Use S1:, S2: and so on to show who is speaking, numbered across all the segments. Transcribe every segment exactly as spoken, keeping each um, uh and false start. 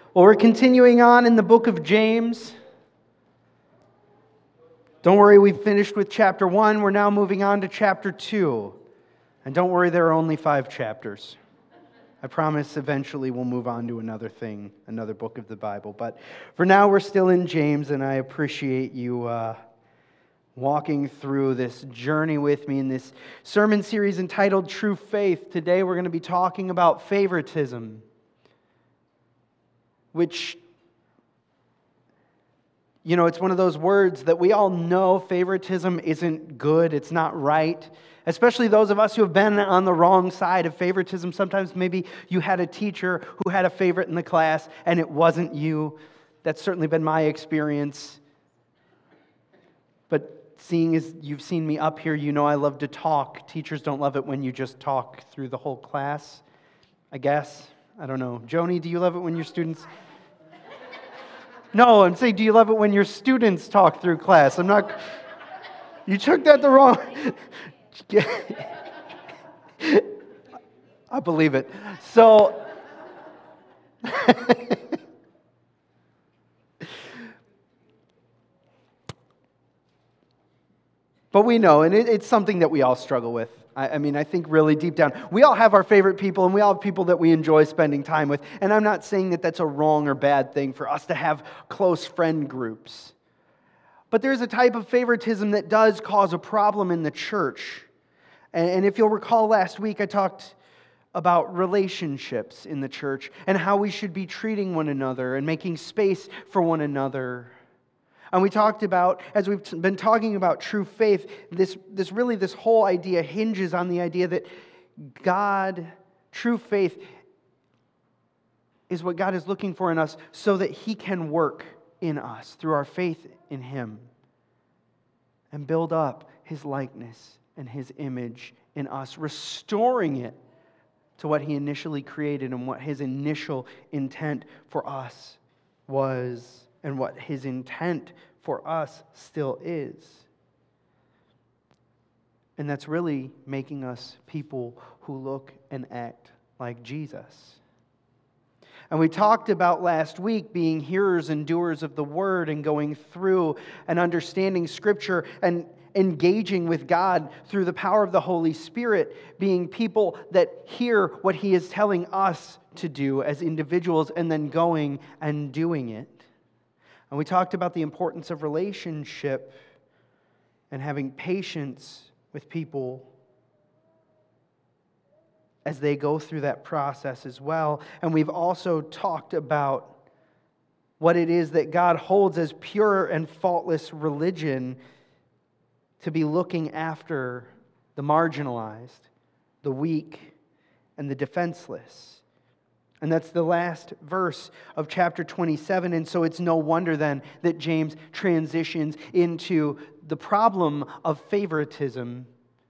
S1: Well, we're continuing on in the book of James. Don't worry, we've finished with chapter one. We're now moving on to chapter two. And don't worry, there are only five chapters. I promise eventually we'll move on to another thing, another book of the Bible. But for now, we're still in James, and I appreciate you uh, walking through this journey with me in this sermon series entitled True Faith. Today, we're going to be talking about favoritism, which, you know, it's one of those words that we all know favoritism isn't good, it's not right. Especially those of us who have been on the wrong side of favoritism. Sometimes maybe you had a teacher who had a favorite in the class and it wasn't you. That's certainly been my experience. But seeing as you've seen me up here, you know I love to talk. Teachers don't love it when you just talk through the whole class, I guess. I don't know. Joni, do you love it when your students... No, I'm saying, do you love it when your students talk through class? I'm not... You took that the wrong... I believe it. So... But we know, and it, it's something that we all struggle with. I, I mean, I think really deep down, we all have our favorite people, and we all have people that we enjoy spending time with. And I'm not saying that that's a wrong or bad thing for us to have close friend groups. But there's a type of favoritism that does cause a problem in the church. And, and if you'll recall last week, I talked about relationships in the church and how we should be treating one another and making space for one another. And we talked about, as we've been talking about true faith, this, this really, this whole idea hinges on the idea that God, true faith, is what God is looking for in us so that He can work in us through our faith in Him and build up His likeness and His image in us, restoring it to what He initially created and what His initial intent for us was. And what His intent for us still is. And that's really making us people who look and act like Jesus. And we talked about last week being hearers and doers of the Word and going through and understanding Scripture and engaging with God through the power of the Holy Spirit, being people that hear what He is telling us to do as individuals and then going and doing it. And we talked about the importance of relationship and having patience with people as they go through that process as well. And we've also talked about what it is that God holds as pure and faultless religion, to be looking after the marginalized, the weak, and the defenseless. And that's the last verse of chapter twenty-seven. And so it's no wonder then that James transitions into the problem of favoritism.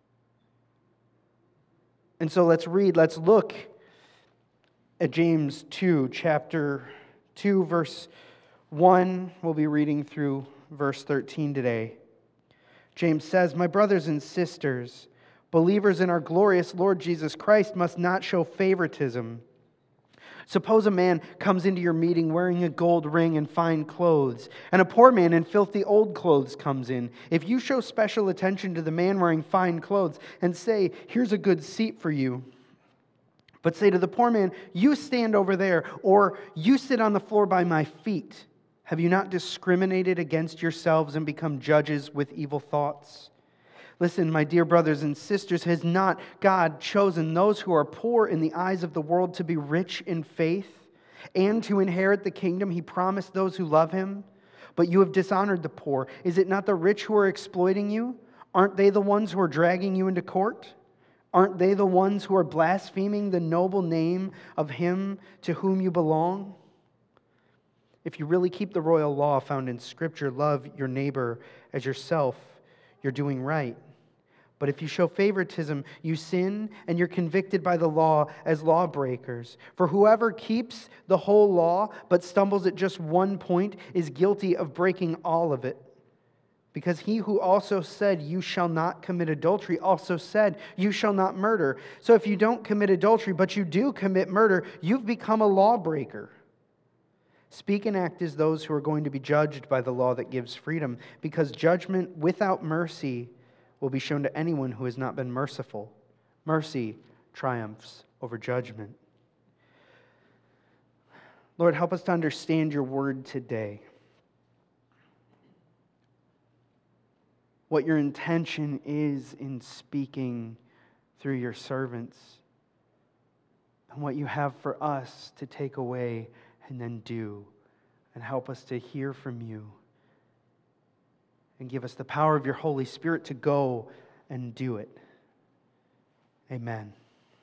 S1: And so let's read, let's look at James two, chapter two, verse one. We'll be reading through verse thirteen today. James says, "My brothers and sisters, believers in our glorious Lord Jesus Christ must not show favoritism. Suppose a man comes into your meeting wearing a gold ring and fine clothes, and a poor man in filthy old clothes comes in. If you show special attention to the man wearing fine clothes and say, 'Here's a good seat for you,' but say to the poor man, 'You stand over there,' or 'You sit on the floor by my feet,' have you not discriminated against yourselves and become judges with evil thoughts? Listen, my dear brothers and sisters, has not God chosen those who are poor in the eyes of the world to be rich in faith and to inherit the kingdom He promised those who love Him? But you have dishonored the poor. Is it not the rich who are exploiting you? Aren't they the ones who are dragging you into court? Aren't they the ones who are blaspheming the noble name of Him to whom you belong? If you really keep the royal law found in Scripture, love your neighbor as yourself, you're doing right. But if you show favoritism, you sin, and you're convicted by the law as lawbreakers. For whoever keeps the whole law but stumbles at just one point is guilty of breaking all of it. Because He who also said, 'You shall not commit adultery,' also said, 'You shall not murder.' So if you don't commit adultery, but you do commit murder, you've become a lawbreaker. Speak and act as those who are going to be judged by the law that gives freedom, because judgment without mercy will be shown to anyone who has not been merciful. Mercy triumphs over judgment. Lord, help us to understand your word today. What your intention is in speaking through your servants, and what you have for us to take away and then do, and help us to hear from you, and give us the power of your Holy Spirit to go and do it. Amen.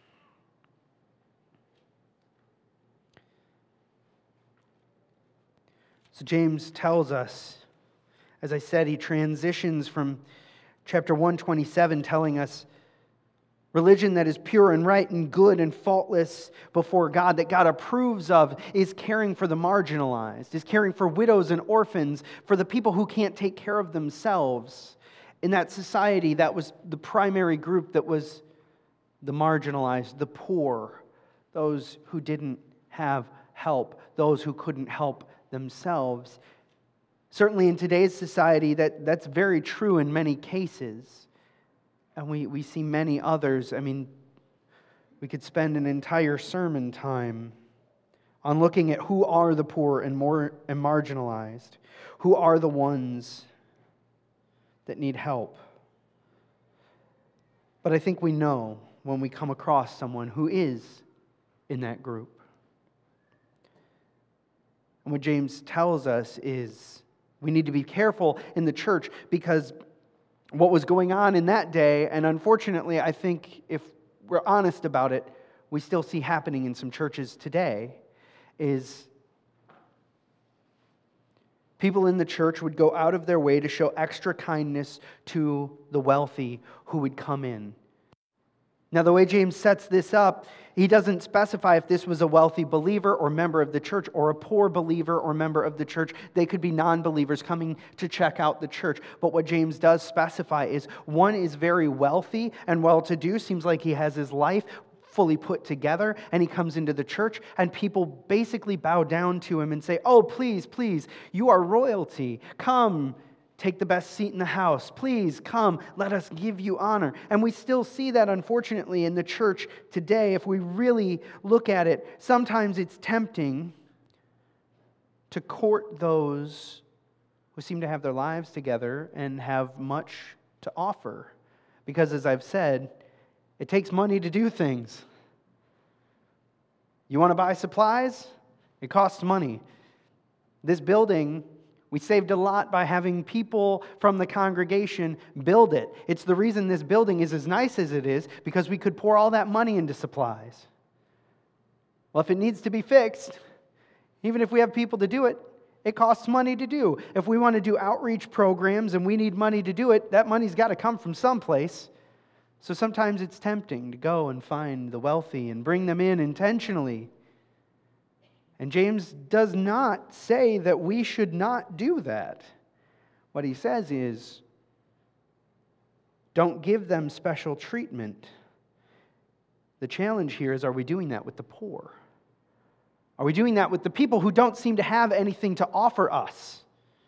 S1: So James tells us, as I said, he transitions from chapter one twenty-seven telling us religion that is pure and right and good and faultless before God, that God approves of, is caring for the marginalized, is caring for widows and orphans, for the people who can't take care of themselves. In that society, that was the primary group that was the marginalized, the poor, those who didn't have help, those who couldn't help themselves. Certainly in today's society, that, that's very true in many cases. And we, we see many others. I mean, we could spend an entire sermon time on looking at who are the poor and more and marginalized, who are the ones that need help. But I think we know when we come across someone who is in that group. And what James tells us is we need to be careful in the church, because what was going on in that day, and unfortunately, I think if we're honest about it, we still see happening in some churches today, is people in the church would go out of their way to show extra kindness to the wealthy who would come in. Now, the way James sets this up, he doesn't specify if this was a wealthy believer or member of the church or a poor believer or member of the church. They could be non-believers coming to check out the church. But what James does specify is one is very wealthy and well-to-do, seems like he has his life fully put together, and he comes into the church, and people basically bow down to him and say, "Oh, please, please, you are royalty. Come, take the best seat in the house. Please come, let us give you honor." And we still see that, unfortunately, in the church today. If we really look at it, sometimes it's tempting to court those who seem to have their lives together and have much to offer. Because, as I've said, it takes money to do things. You want to buy supplies? It costs money. This building, we saved a lot by having people from the congregation build it. It's the reason this building is as nice as it is, because we could pour all that money into supplies. Well, if it needs to be fixed, even if we have people to do it, it costs money to do. If we want to do outreach programs and we need money to do it, that money's got to come from someplace. So sometimes it's tempting to go and find the wealthy and bring them in intentionally. And James does not say that we should not do that. What he says is, don't give them special treatment. The challenge here is, are we doing that with the poor? Are we doing that with the people who don't seem to have anything to offer us?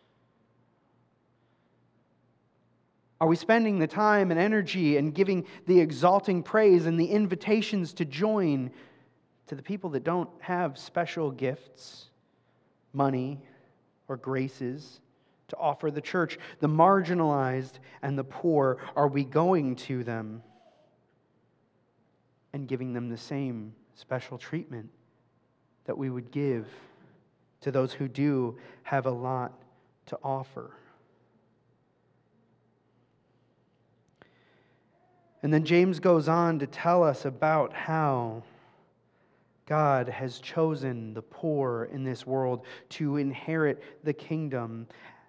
S1: Are we spending the time and energy and giving the exalting praise and the invitations to join to the people that don't have special gifts, money, or graces to offer the church? The marginalized and the poor, are we going to them and giving them the same special treatment that we would give to those who do have a lot to offer? And then James goes on to tell us about how God has chosen the poor in this world to inherit the kingdom.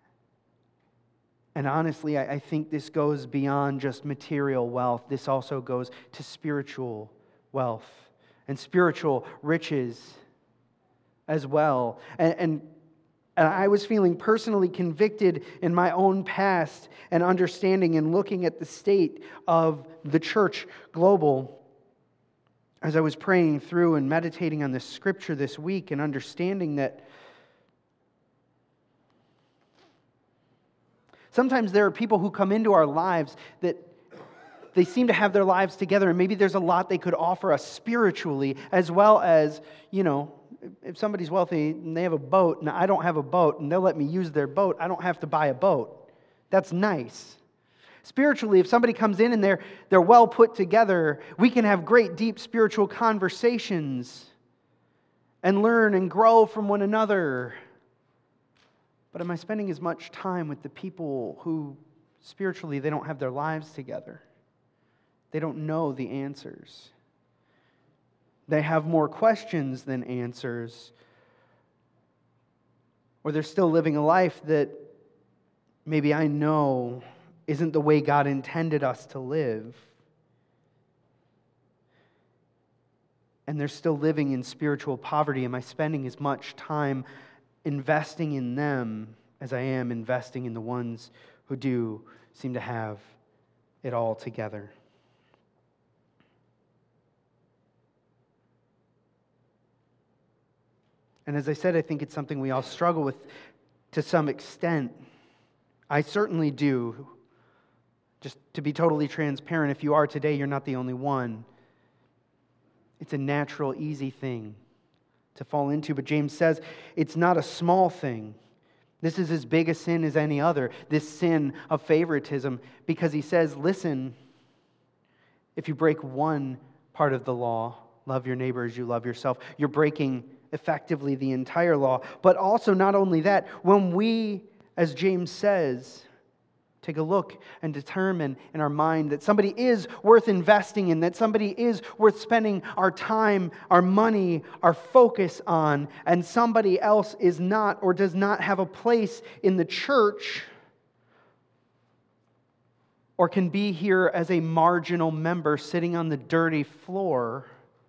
S1: And honestly, I think this goes beyond just material wealth. This also goes to spiritual wealth and spiritual riches as well. And, and, and I was feeling personally convicted in my own past and understanding and looking at the state of the church global as I was praying through and meditating on this scripture this week, and understanding that Sometimes there are people who come into our lives that they seem to have their lives together, and maybe there's a lot they could offer us spiritually, as well as, you know, if somebody's wealthy and they have a boat and I don't have a boat and they'll let me use their boat, I don't have to buy a boat. That's nice. Spiritually, if somebody comes in and they're, they're well put together, we can have great, deep spiritual conversations and learn and grow from one another. But am I spending as much time with the people who spiritually they don't have their lives together? They don't know the answers. They have more questions than answers. Or they're still living a life that maybe I know isn't the way God intended us to live. And they're still living in spiritual poverty. Am I spending as much time investing in them as I am investing in the ones who do seem to have it all together? And as I said, I think it's something we all struggle with to some extent. I certainly do. Just to be totally transparent, if you are today, you're not the only one. It's a natural, easy thing to fall into. But James says it's not a small thing. This is as big a sin as any other, this sin of favoritism, because he says, listen, if you break one part of the law, love your neighbor as you love yourself, you're breaking effectively the entire law. But also, not only that, when we, as James says, take a look and determine in our mind that somebody is worth investing in, that somebody is worth spending our time, our money, our focus on, and somebody else is not or does not have a place in the church or can be here as a marginal member sitting on the dirty floor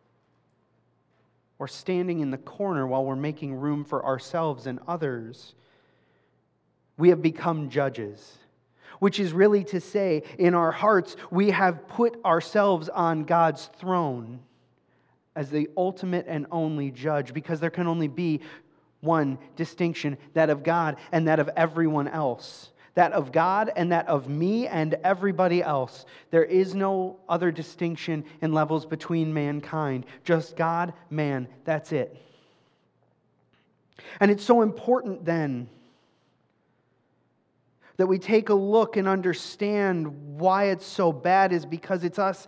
S1: or standing in the corner while we're making room for ourselves and others, we have become judges. Which is really to say, in our hearts, we have put ourselves on God's throne as the ultimate and only judge, because there can only be one distinction, that of God and that of everyone else. That of God and that of me and everybody else. There is no other distinction in levels between mankind. Just God, man, that's it. And it's so important then that we take a look and understand why it's so bad, is because it's us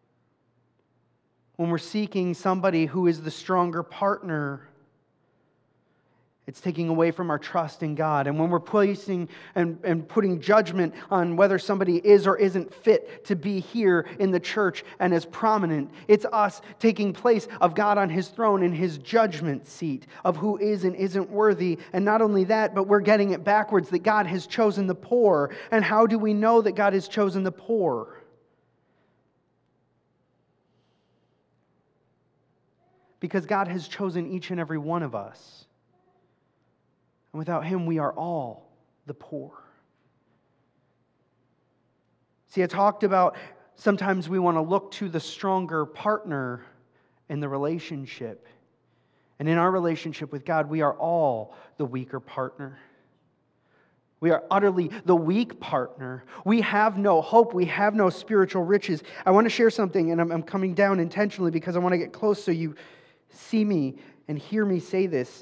S1: when we're seeking somebody who is the stronger partner. It's taking away from our trust in God. And when we're placing and, and putting judgment on whether somebody is or isn't fit to be here in the church and as prominent, it's us taking place of God on His throne in His judgment seat of who is and isn't worthy. And not only that, but we're getting it backwards, that God has chosen the poor. And how do we know that God has chosen the poor? Because God has chosen each and every one of us. And without Him, we are all the poor. See, I talked about sometimes we want to look to the stronger partner in the relationship. And in our relationship with God, we are all the weaker partner. We are utterly the weak partner. We have no hope. We have no spiritual riches. I want to share something, and I'm, I'm coming down intentionally because I want to get close so you see me and hear me say this.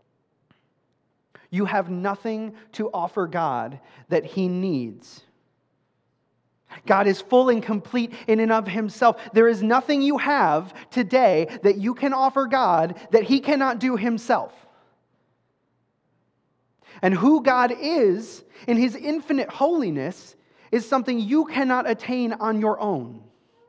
S1: You have nothing to offer God that He needs. God is full and complete in and of Himself. There is nothing you have today that you can offer God that He cannot do Himself. And who God is in His infinite holiness is something you cannot attain on your own.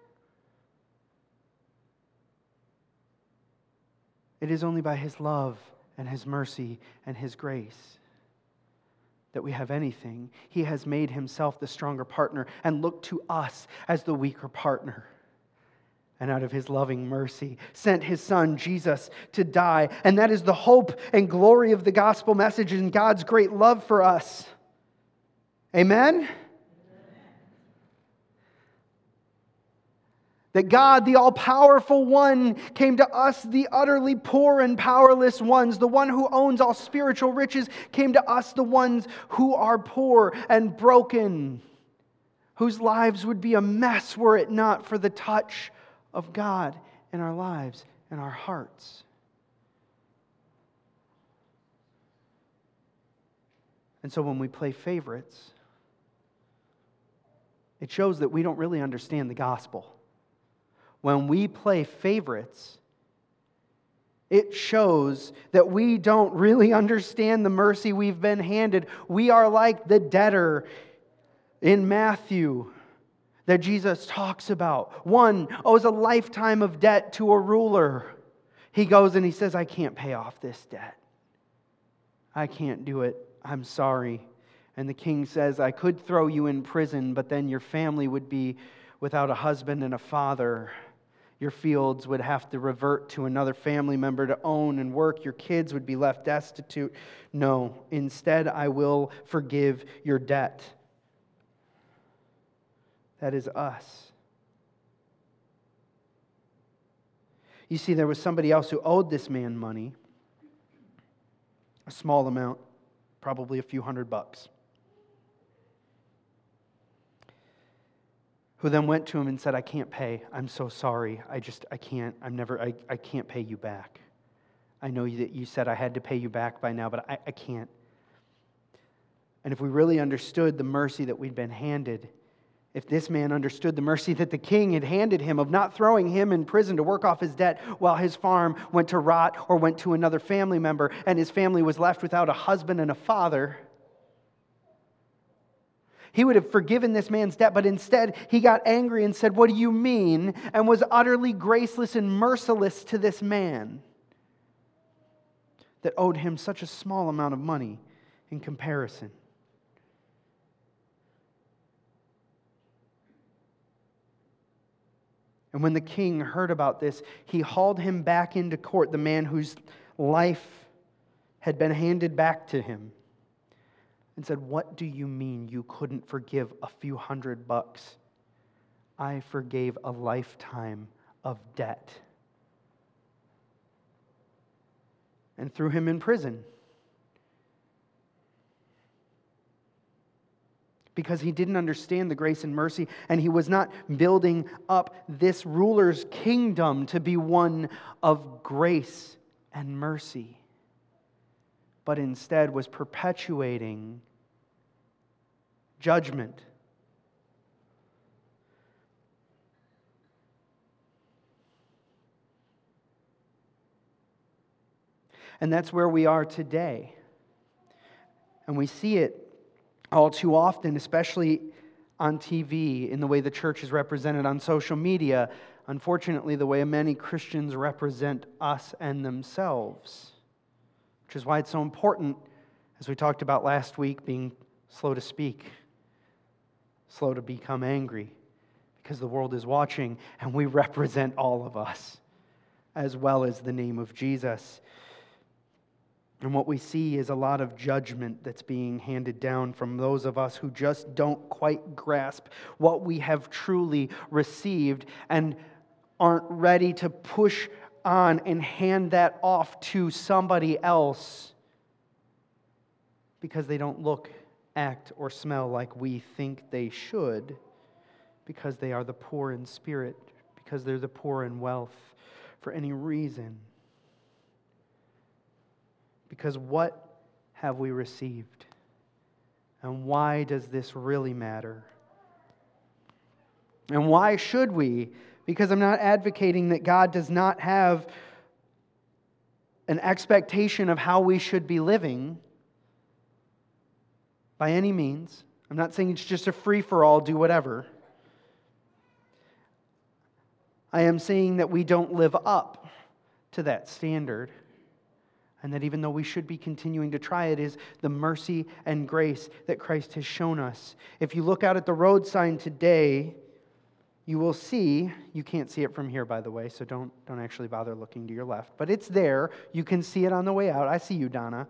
S1: It is only by His love and His mercy and His grace that we have anything. He has made Himself the stronger partner and looked to us as the weaker partner. And out of His loving mercy, sent His Son, Jesus, to die. And that is the hope and glory of the gospel message and God's great love for us. Amen? That God, the all-powerful one, came to us, the utterly poor and powerless ones. The one who owns all spiritual riches came to us, the ones who are poor and broken, whose lives would be a mess were it not for the touch of God in our lives and our hearts. And so when we play favorites, it shows that we don't really understand the gospel. When we play favorites, it shows that we don't really understand the mercy we've been handed. We are like the debtor in Matthew that Jesus talks about. One owes a lifetime of debt to a ruler. He goes and he says, I can't pay off this debt. I can't do it. I'm sorry. And the king says, I could throw you in prison, but then your family would be without a husband and a father. Your fields would have to revert to another family member to own and work. Your kids would be left destitute. No, instead I will forgive your debt. That is us. You see, there was somebody else who owed this man money, a small amount, probably a few hundred bucks, who then went to him and said, I can't pay. I'm so sorry. I just, I can't, I'm never, I, I can't pay you back. I know that you said I had to pay you back by now, but I, I can't. And if we really understood the mercy that we'd been handed, if this man understood the mercy that the king had handed him of not throwing him in prison to work off his debt while his farm went to rot or went to another family member and his family was left without a husband and a father, he would have forgiven this man's debt, but instead he got angry and said, what do you mean? And was utterly graceless and merciless to this man that owed him such a small amount of money in comparison. And when the king heard about this, he hauled him back into court, the man whose life had been handed back to him, and said, what do you mean you couldn't forgive a few hundred bucks? I forgave a lifetime of debt. And threw him in prison. Because he didn't understand the grace and mercy, and he was not building up this ruler's kingdom to be one of grace and mercy, but instead was perpetuating judgment. And that's where we are today. And we see it all too often, especially on T V, in the way the church is represented on social media, unfortunately, the way many Christians represent us and themselves. Which is why it's so important, as we talked about last week, being slow to speak, slow to become angry, because the world is watching, and we represent all of us, as well as the name of Jesus. And what we see is a lot of judgment that's being handed down from those of us who just don't quite grasp what we have truly received and aren't ready to push on and hand that off to somebody else because they don't look, act, or smell like we think they should, because they are the poor in spirit, because they're the poor in wealth, for any reason. Because what have we received? And why does this really matter? And why should we? Because I'm not advocating that God does not have an expectation of how we should be living by any means. I'm not saying it's just a free-for-all, do whatever. I am saying that we don't live up to that standard. And that even though we should be continuing to try, it is the mercy and grace that Christ has shown us. If you look out at the road sign today, you will see, you can't see it from here, by the way, so don't, don't actually bother looking to your left. But it's there. You can see it on the way out. I see you, Donna.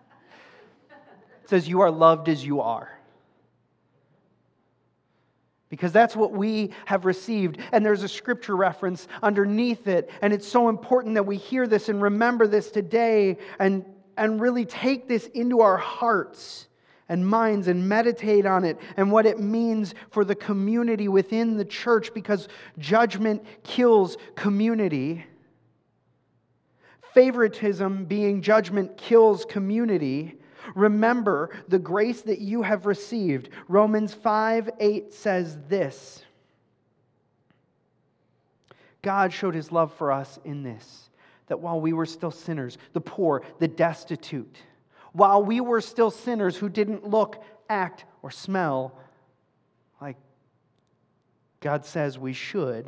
S1: It says, you are loved as you are. Because that's what we have received. And there's a scripture reference underneath it. And it's so important that we hear this and remember this today and, and really take this into our hearts and minds and meditate on it and what it means for the community within the church, because judgment kills community. Favoritism, being judgment, kills community. Remember the grace that you have received. Romans five eight says this: God showed His love for us in this, that while we were still sinners, the poor, the destitute, while we were still sinners who didn't look, act, or smell like God says we should,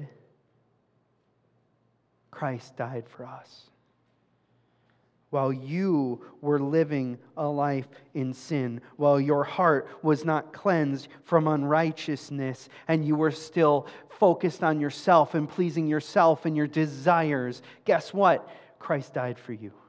S1: Christ died for us. While you were living a life in sin, while your heart was not cleansed from unrighteousness, and you were still focused on yourself and pleasing yourself and your desires, guess what? Christ died for you.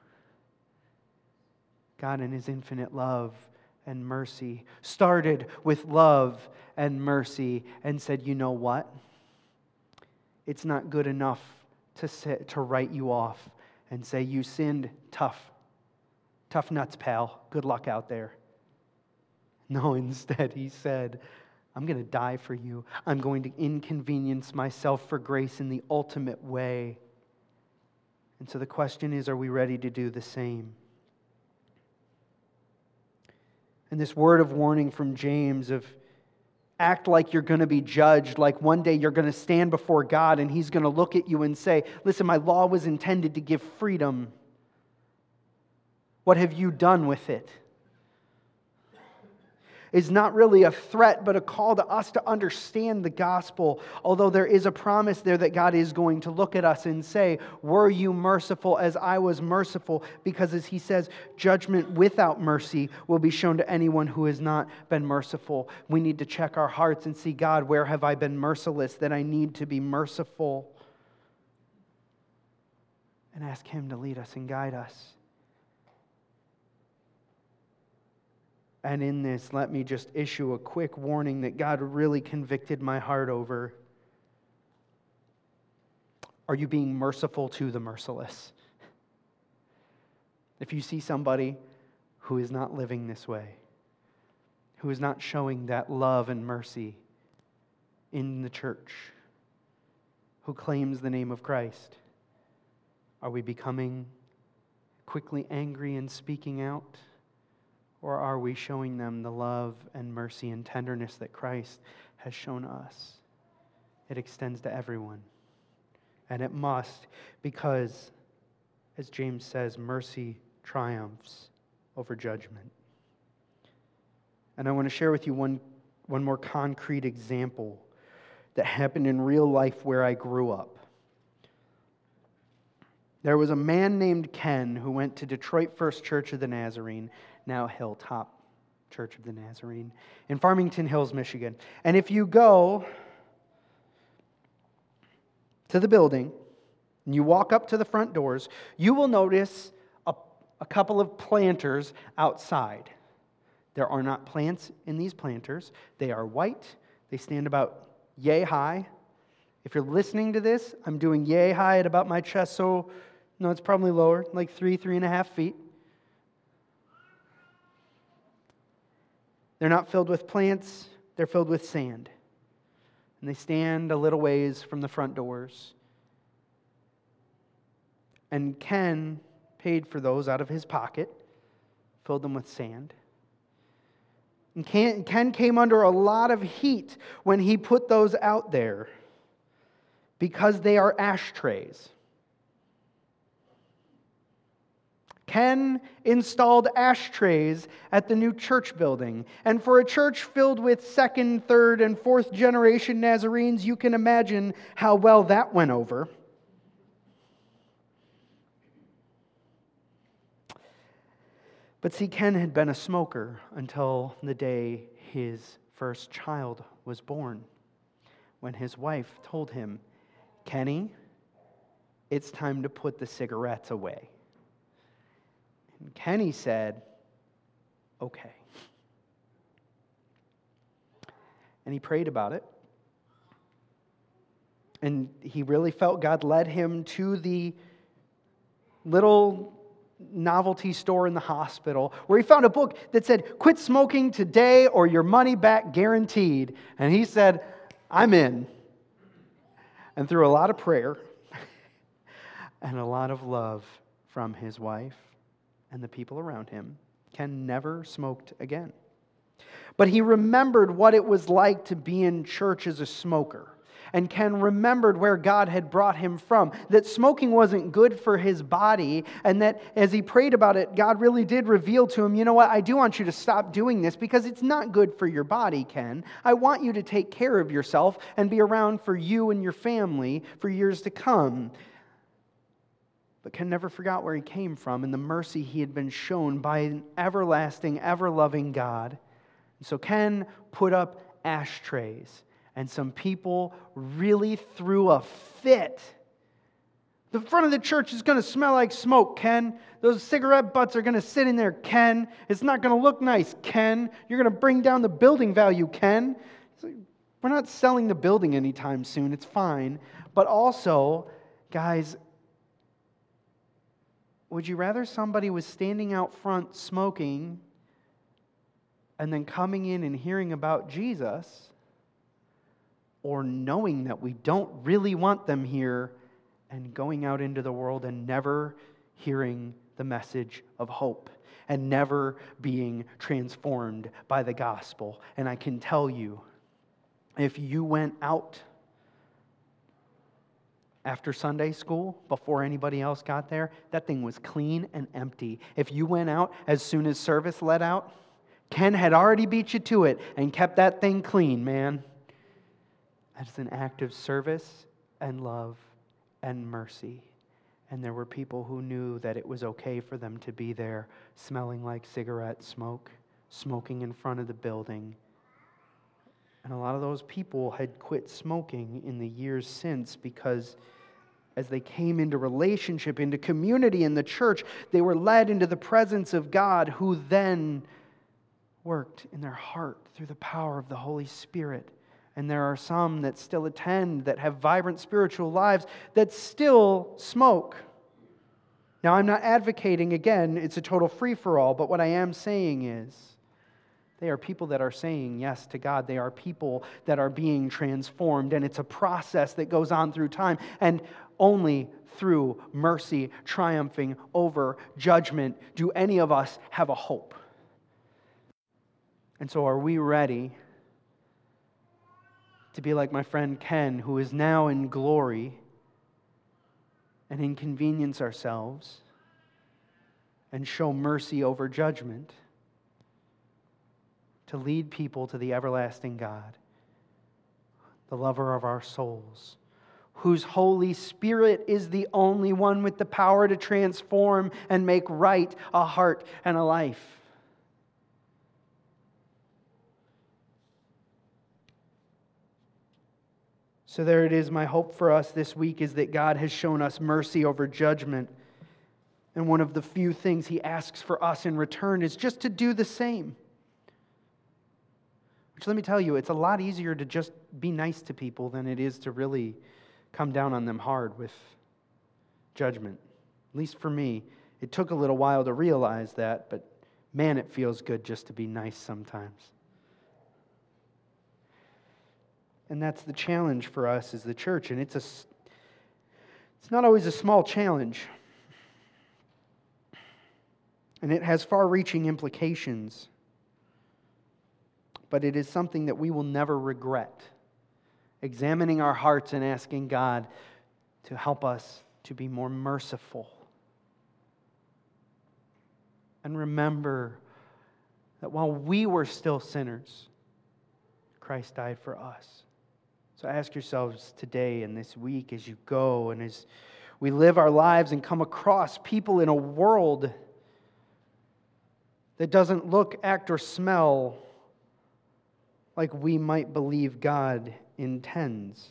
S1: God, in His infinite love and mercy, started with love and mercy and said, you know what? It's not good enough to sit, to write you off and say, you sinned, tough. Tough nuts, pal. Good luck out there. No, instead He said, I'm going to die for you. I'm going to inconvenience myself for grace in the ultimate way. And so the question is, are we ready to do the same? And this word of warning from James of act like you're going to be judged, like one day you're going to stand before God and He's going to look at you and say, listen, my law was intended to give freedom. What have you done with it? Is not really a threat, but a call to us to understand the gospel. Although there is a promise there that God is going to look at us and say, were you merciful as I was merciful? Because as He says, judgment without mercy will be shown to anyone who has not been merciful. We need to check our hearts and see, God, where have I been merciless that I need to be merciful? And ask Him to lead us and guide us. And in this, let me just issue a quick warning that God really convicted my heart over. Are you being merciful to the merciless? If you see somebody who is not living this way, who is not showing that love and mercy in the church, who claims the name of Christ, are we becoming quickly angry and speaking out? Or are we showing them the love and mercy and tenderness that Christ has shown us? It extends to everyone. And it must, because, as James says, mercy triumphs over judgment. And I want to share with you one, one more concrete example that happened in real life where I grew up. There was a man named Ken who went to Detroit First Church of the Nazarene, now Hilltop Church of the Nazarene, in Farmington Hills, Michigan. And if you go to the building and you walk up to the front doors, you will notice a, a couple of planters outside. There are not plants in these planters. They are white. They stand about yay high. If you're listening to this, I'm doing yay high at about my chest, so no, it's probably lower, like three, three and a half feet. They're not filled with plants, they're filled with sand. And they stand a little ways from the front doors. And Ken paid for those out of his pocket, filled them with sand. And Ken, Ken came under a lot of heat when he put those out there because they are ashtrays. Ken installed ashtrays at the new church building. And for a church filled with second, third, and fourth generation Nazarenes, you can imagine how well that went over. But see, Ken had been a smoker until the day his first child was born, when his wife told him, Kenny, it's time to put the cigarettes away. And Kenny said, okay. And he prayed about it, And he really felt God led him to the little novelty store in the hospital where he found a book that said, "Quit smoking today or your money back guaranteed." And he said, "I'm in." And through a lot of prayer and a lot of love from his wife and the people around him, Ken never smoked again. But he remembered what it was like to be in church as a smoker. And Ken remembered where God had brought him from, that smoking wasn't good for his body, and that as he prayed about it, God really did reveal to him, "You know what, I do want you to stop doing this because it's not good for your body, Ken. I want you to take care of yourself and be around for you and your family for years to come." But Ken never forgot where he came from and the mercy he had been shown by an everlasting, ever-loving God. And so Ken put up ashtrays. And some people really threw a fit. "The front of the church is going to smell like smoke, Ken. Those cigarette butts are going to sit in there, Ken. It's not going to look nice, Ken. You're going to bring down the building value, Ken." We're not selling the building anytime soon. It's fine. But also, guys, would you rather somebody was standing out front smoking and then coming in and hearing about Jesus, or knowing that we don't really want them here and going out into the world and never hearing the message of hope and never being transformed by the gospel? And I can tell you, if you went out after Sunday school, before anybody else got there, that thing was clean and empty. If you went out as soon as service let out, Ken had already beat you to it and kept that thing clean, man. As an act of service and love and mercy. And there were people who knew that it was okay for them to be there, smelling like cigarette smoke, smoking in front of the building. And a lot of those people had quit smoking in the years since because as they came into relationship, into community in the church, they were led into the presence of God, who then worked in their heart through the power of the Holy Spirit. And there are some that still attend, that have vibrant spiritual lives, that still smoke. Now, I'm not advocating, again, it's a total free-for-all, but what I am saying is, they are people that are saying yes to God. They are people that are being transformed, and it's a process that goes on through time, and only through mercy triumphing over judgment do any of us have a hope. And so are we ready to be like my friend Ken, who is now in glory, and inconvenience ourselves and show mercy over judgment to lead people to the everlasting God, the lover of our souls, whose Holy Spirit is the only one with the power to transform and make right a heart and a life? So there it is. My hope for us this week is that God has shown us mercy over judgment. And one of the few things He asks for us in return is just to do the same. Which, let me tell you, it's a lot easier to just be nice to people than it is to really come down on them hard with judgment. At least for me, it took a little while to realize that, but man, it feels good just to be nice sometimes. And that's the challenge for us as the church. And it's a, it's not always a small challenge. And it has far-reaching implications. But it is something that we will never regret. Examining our hearts and asking God to help us to be more merciful. And remember that while we were still sinners, Christ died for us. So ask yourselves today and this week as you go and as we live our lives and come across people in a world that doesn't look, act, or smell like we might believe God intends.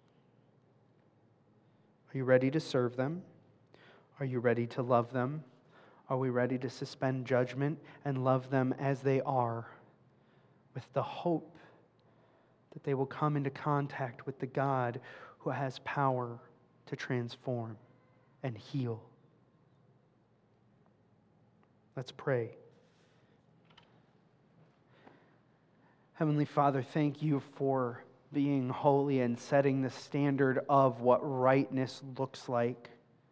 S1: Are you ready to serve them? Are you ready to love them? Are we ready to suspend judgment and love them as they are, with the hope that they will come into contact with the God who who has power to transform and heal. Let's pray. Heavenly Father, thank you for being holy and setting the standard of what rightness looks like.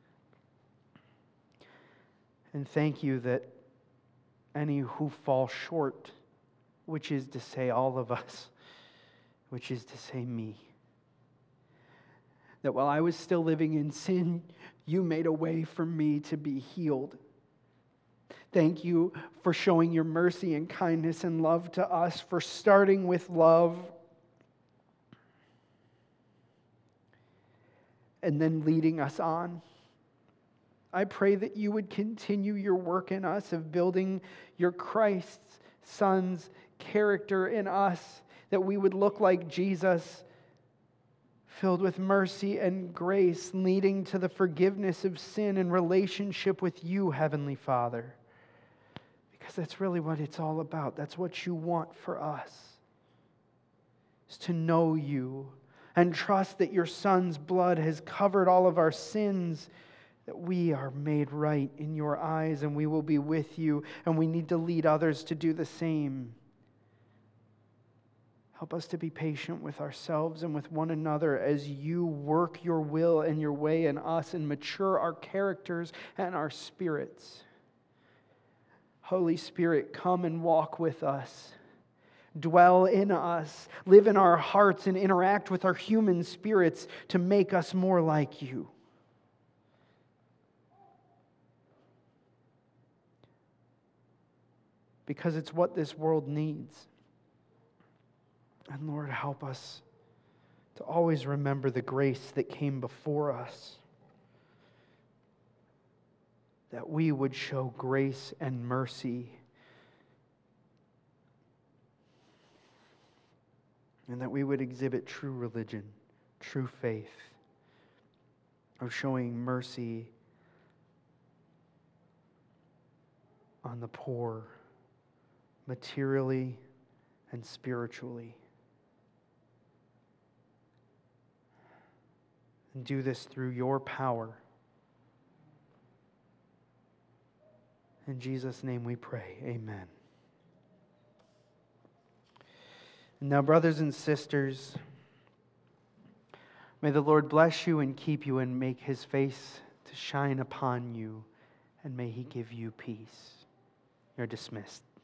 S1: And thank you that any who fall short, which is to say all of us, which is to say me, that while I was still living in sin, you made a way for me to be healed. Thank you for showing your mercy and kindness and love to us, for starting with love and then leading us on. I pray that you would continue your work in us of building your Christ's Son's character in us, that we would look like Jesus, filled with mercy and grace, leading to the forgiveness of sin and relationship with you, Heavenly Father. Because that's really what it's all about. That's what you want for us, is to know you and trust that your Son's blood has covered all of our sins, that we are made right in your eyes and we will be with you, and we need to lead others to do the same. Help us to be patient with ourselves and with one another as you work your will and your way in us and mature our characters and our spirits. Holy Spirit, come and walk with us. Dwell in us. Live in our hearts and interact with our human spirits to make us more like you. Because it's what this world needs. And Lord, help us to always remember the grace that came before us, that we would show grace and mercy, and that we would exhibit true religion, true faith, of showing mercy on the poor, materially and spiritually. And do this through your power. In Jesus' name we pray. Amen. And now, brothers and sisters, may the Lord bless you and keep you and make his face to shine upon you, and may he give you peace. You're dismissed.